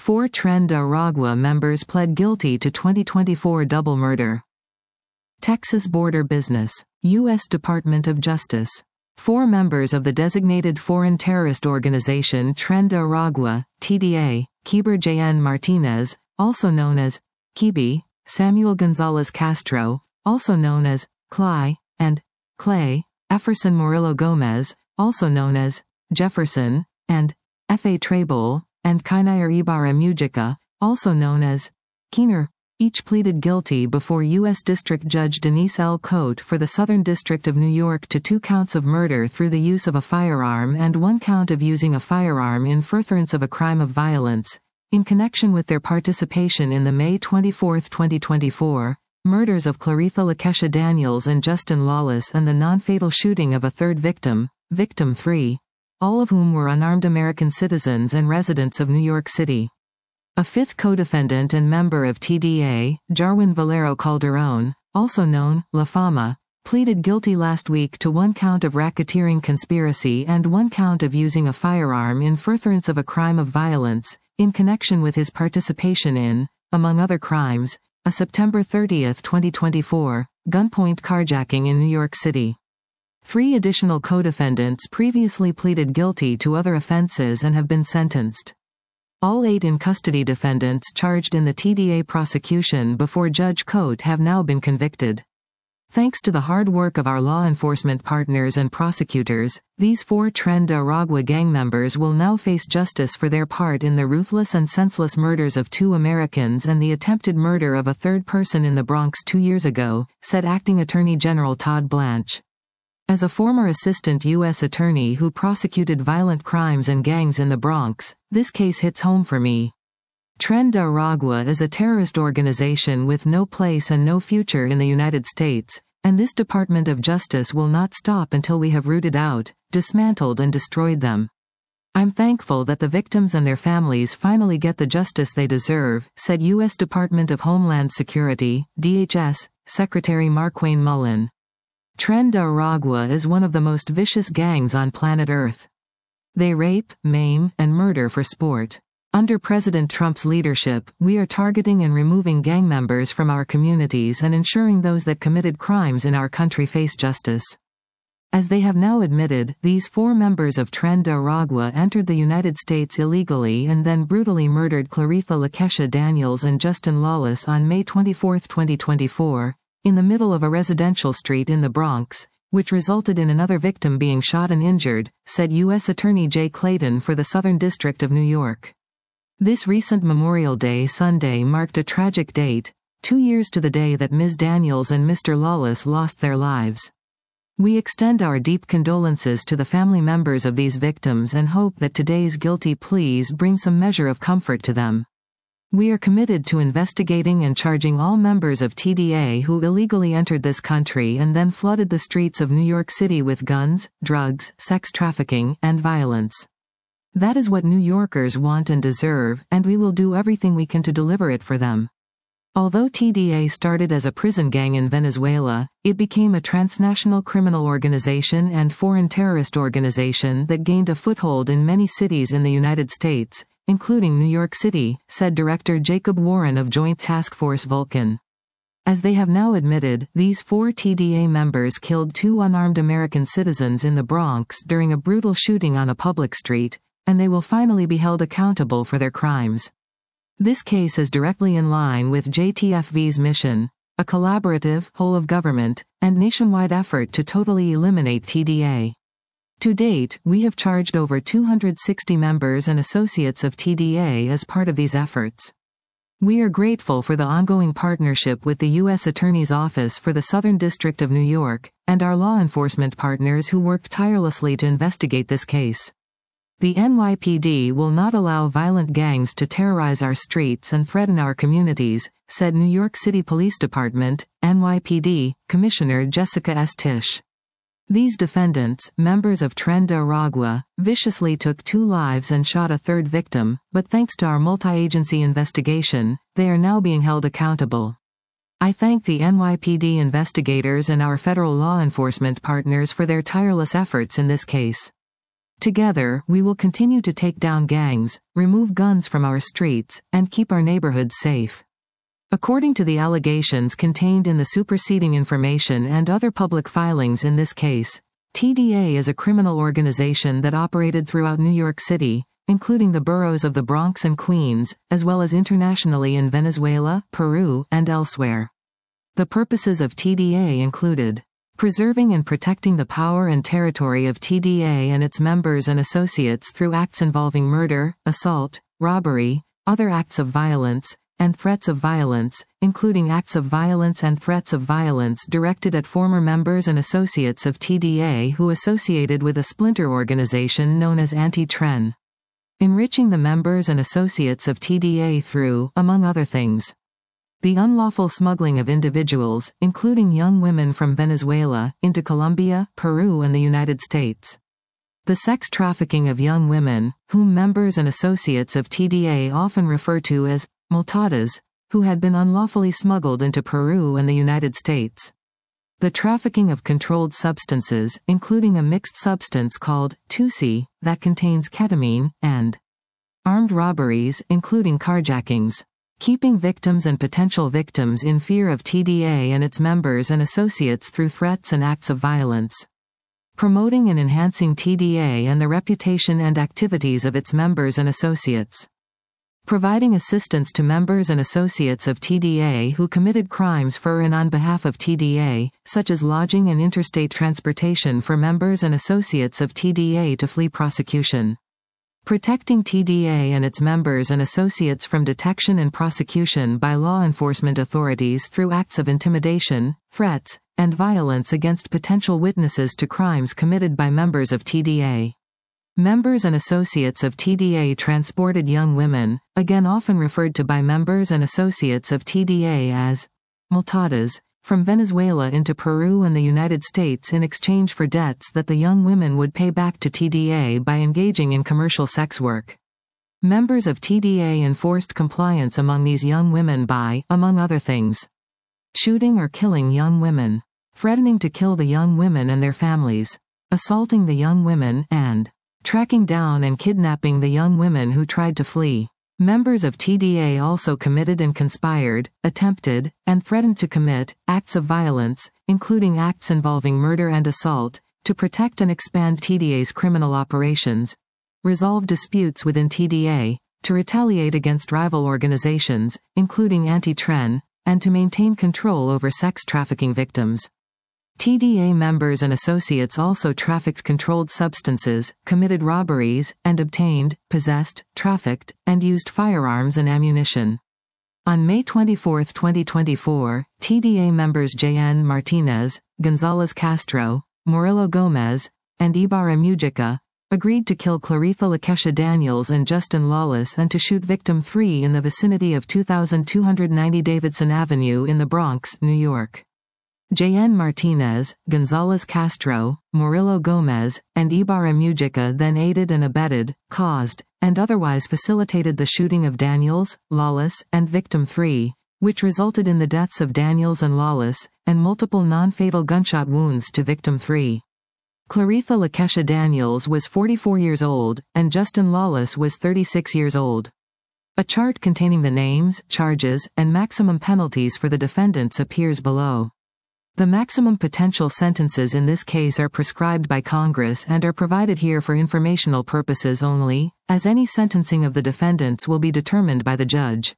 4 Tren de Aragua members pled guilty to 2024 double murder. Texas Border Business. U.S. Department of Justice. 4 members of the designated foreign terrorist organization Tren de Aragua, TDA, Keber J.N. Martinez, also known as Kibi, Samuel Gonzalez Castro, also known as Cly, and Clay, Efferson Murillo Gomez, also known as Jefferson, and F.A. Trebol, and Kainair Ibarra Mujica, also known as Keener, each pleaded guilty before U.S. District Judge Denise L. Cote for the Southern District of New York to 2 counts of murder through the use of a firearm and 1 count of using a firearm in furtherance of a crime of violence, in connection with their participation in the May 24, 2024, murders of Claretha Lakesha Daniels and Justin Lawless and the non-fatal shooting of a 3rd victim, Victim 3, all of whom were unarmed American citizens and residents of New York City. A 5th co-defendant and member of TDA, Jarwin Valero Calderon, also known, La Fama, pleaded guilty last week to 1 count of racketeering conspiracy and 1 count of using a firearm in furtherance of a crime of violence, in connection with his participation in, among other crimes, a September 30, 2024, gunpoint carjacking in New York City. 3 additional co-defendants previously pleaded guilty to other offenses and have been sentenced. All 8 in-custody defendants charged in the TDA prosecution before Judge Cote have now been convicted. Thanks to the hard work of our law enforcement partners and prosecutors, these 4 Tren de Aragua gang members will now face justice for their part in the ruthless and senseless murders of 2 Americans and the attempted murder of a 3rd person in the Bronx 2 years ago, said Acting Attorney General Todd Blanche. As a former assistant U.S. attorney who prosecuted violent crimes and gangs in the Bronx, this case hits home for me. Tren de Aragua is a terrorist organization with no place and no future in the United States, and this Department of Justice will not stop until we have rooted out, dismantled and destroyed them. I'm thankful that the victims and their families finally get the justice they deserve, said U.S. Department of Homeland Security, DHS, Secretary Markwayne Mullin. Tren de Aragua is one of the most vicious gangs on planet Earth. They rape, maim, and murder for sport. Under President Trump's leadership, we are targeting and removing gang members from our communities and ensuring those that committed crimes in our country face justice. As they have now admitted, these 4 members of Tren de Aragua entered the United States illegally and then brutally murdered Claretha Lakesha Daniels and Justin Lawless on May 24, 2024, in the middle of a residential street in the Bronx, which resulted in another victim being shot and injured, said U.S. Attorney Jay Clayton for the Southern District of New York. This recent Memorial Day Sunday marked a tragic date, 2 years to the day that Ms. Daniels and Mr. Lawless lost their lives. We extend our deep condolences to the family members of these victims and hope that today's guilty pleas bring some measure of comfort to them. We are committed to investigating and charging all members of TDA who illegally entered this country and then flooded the streets of New York City with guns, drugs, sex trafficking, and violence. That is what New Yorkers want and deserve, and we will do everything we can to deliver it for them. Although TDA started as a prison gang in Venezuela, it became a transnational criminal organization and foreign terrorist organization that gained a foothold in many cities in the United States, including New York City, said Director Jacob Warren of Joint Task Force Vulcan. As they have now admitted, these 4 TDA members killed 2 unarmed American citizens in the Bronx during a brutal shooting on a public street, and they will finally be held accountable for their crimes. This case is directly in line with JTFV's mission, a collaborative, whole-of-government, and nationwide effort to totally eliminate TDA. To date, we have charged over 260 members and associates of TDA as part of these efforts. We are grateful for the ongoing partnership with the U.S. Attorney's Office for the Southern District of New York, and our law enforcement partners who worked tirelessly to investigate this case. The NYPD will not allow violent gangs to terrorize our streets and threaten our communities, said New York City Police Department, NYPD, Commissioner Jessica S. Tisch. These defendants, members of Tren de Aragua, viciously took 2 lives and shot a 3rd victim, but thanks to our multi-agency investigation, they are now being held accountable. I thank the NYPD investigators and our federal law enforcement partners for their tireless efforts in this case. Together, we will continue to take down gangs, remove guns from our streets, and keep our neighborhoods safe. According to the allegations contained in the superseding information and other public filings in this case, TDA is a criminal organization that operated throughout New York City, including the boroughs of the Bronx and Queens, as well as internationally in Venezuela, Peru, and elsewhere. The purposes of TDA included preserving and protecting the power and territory of TDA and its members and associates through acts involving murder, assault, robbery, other acts of violence, and threats of violence, including acts of violence and threats of violence directed at former members and associates of TDA who associated with a splinter organization known as Anti-Tren. Enriching the members and associates of TDA through, among other things, the unlawful smuggling of individuals, including young women from Venezuela, into Colombia, Peru and the United States. The sex trafficking of young women, whom members and associates of TDA often refer to as multadas, who had been unlawfully smuggled into Peru and the United States. The trafficking of controlled substances, including a mixed substance called Tusi, that contains ketamine, and armed robberies, including carjackings. Keeping victims and potential victims in fear of TDA and its members and associates through threats and acts of violence. Promoting and enhancing TDA and the reputation and activities of its members and associates. Providing assistance to members and associates of TDA who committed crimes for and on behalf of TDA, such as lodging and interstate transportation for members and associates of TDA to flee prosecution. Protecting TDA and its members and associates from detection and prosecution by law enforcement authorities through acts of intimidation, threats, and violence against potential witnesses to crimes committed by members of TDA. Members and associates of TDA transported young women, again often referred to by members and associates of TDA as multadas, from Venezuela into Peru and the United States in exchange for debts that the young women would pay back to TDA by engaging in commercial sex work. Members of TDA enforced compliance among these young women by, among other things, shooting or killing young women, threatening to kill the young women and their families, assaulting the young women, and tracking down and kidnapping the young women who tried to flee. Members of TDA also committed and conspired, attempted, and threatened to commit acts of violence, including acts involving murder and assault, to protect and expand TDA's criminal operations, resolve disputes within TDA, to retaliate against rival organizations, including Anti-Tren, and to maintain control over sex trafficking victims. TDA members and associates also trafficked controlled substances, committed robberies, and obtained, possessed, trafficked, and used firearms and ammunition. On May 24, 2024, TDA members J.N. Martinez, Gonzalez Castro, Murillo Gomez, and Ibarra Mujica agreed to kill Claritha Lakesha Daniels and Justin Lawless and to shoot victim 3 in the vicinity of 2290 Davidson Avenue in the Bronx, New York. J.N. Martinez, Gonzalez Castro, Murillo Gomez, and Ibarra Mujica then aided and abetted, caused, and otherwise facilitated the shooting of Daniels, Lawless, and victim 3, which resulted in the deaths of Daniels and Lawless, and multiple non-fatal gunshot wounds to victim 3. Claritha Lakesha Daniels was 44 years old, and Justin Lawless was 36 years old. A chart containing the names, charges, and maximum penalties for the defendants appears below. The maximum potential sentences in this case are prescribed by Congress and are provided here for informational purposes only, as any sentencing of the defendants will be determined by the judge.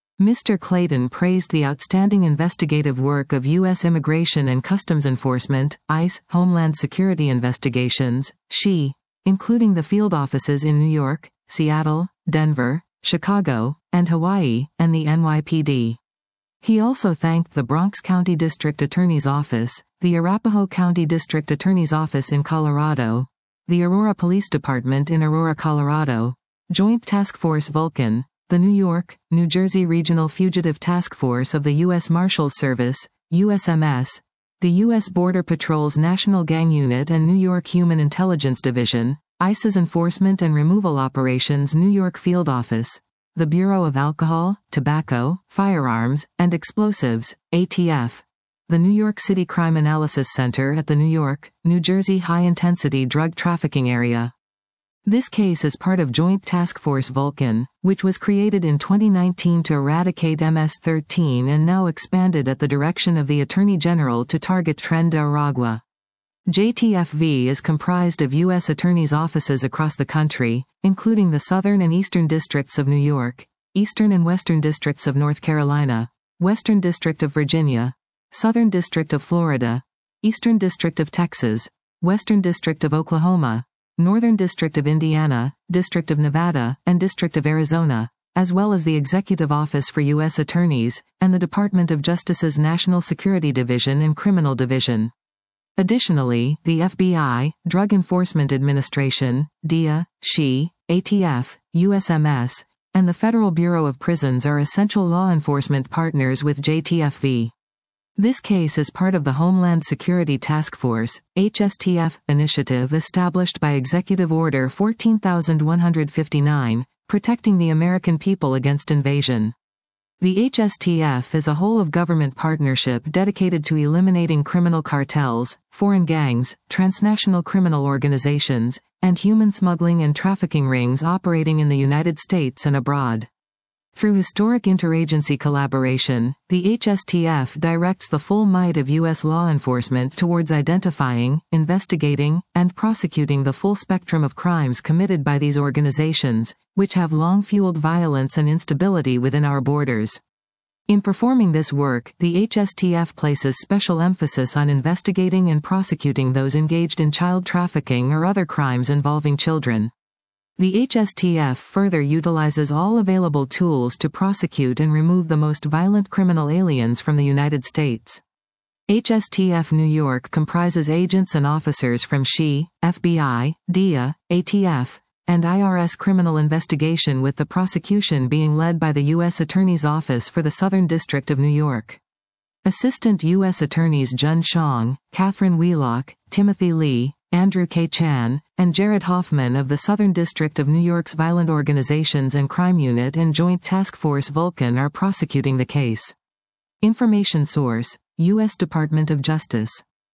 Mr. Clayton praised the outstanding investigative work of U.S. Immigration and Customs Enforcement, ICE, Homeland Security Investigations, SHE, including the field offices in New York, Seattle, Denver, Chicago, and Hawaii, and the NYPD. He also thanked the Bronx County District Attorney's Office, the Arapahoe County District Attorney's Office in Colorado, the Aurora Police Department in Aurora, Colorado, Joint Task Force Vulcan, the New York, New Jersey Regional Fugitive Task Force of the U.S. Marshals Service, USMS, the U.S. Border Patrol's National Gang Unit and New York Human Intelligence Division, ICE's Enforcement and Removal Operations New York Field Office, the Bureau of Alcohol, Tobacco, Firearms, and Explosives, ATF, the New York City Crime Analysis Center at the New York, New Jersey High Intensity Drug Trafficking Area, This case is part of Joint Task Force Vulcan, which was created in 2019 to eradicate MS-13 and now expanded at the direction of the Attorney General to target Tren de Aragua. JTFV is comprised of U.S. attorneys' offices across the country, including the Southern and Eastern Districts of New York, Eastern and Western Districts of North Carolina, Western District of Virginia, Southern District of Florida, Eastern District of Texas, Western District of Oklahoma, Northern District of Indiana, District of Nevada, and District of Arizona, as well as the Executive Office for U.S. Attorneys, and the Department of Justice's National Security Division and Criminal Division. Additionally, the FBI, Drug Enforcement Administration, DEA, SHE, ATF, USMS, and the Federal Bureau of Prisons are essential law enforcement partners with JTFV. This case is part of the Homeland Security Task Force, HSTF, initiative established by Executive Order 14159, protecting the American people against invasion. The HSTF is a whole-of-government partnership dedicated to eliminating criminal cartels, foreign gangs, transnational criminal organizations, and human smuggling and trafficking rings operating in the United States and abroad. Through historic interagency collaboration, the HSTF directs the full might of U.S. law enforcement towards identifying, investigating, and prosecuting the full spectrum of crimes committed by these organizations, which have long fueled violence and instability within our borders. In performing this work, the HSTF places special emphasis on investigating and prosecuting those engaged in child trafficking or other crimes involving children. The HSTF further utilizes all available tools to prosecute and remove the most violent criminal aliens from the United States. HSTF New York comprises agents and officers from SHE, FBI, DEA, ATF, and IRS criminal investigation, with the prosecution being led by the U.S. Attorney's Office for the Southern District of New York. Assistant U.S. Attorneys Jun Chong, Catherine Wheelock, Timothy Lee, Andrew K. Chan, and Jared Hoffman of the Southern District of New York's Violent Organizations and Crime Unit and Joint Task Force Vulcan are prosecuting the case. Information source: U.S. Department of Justice.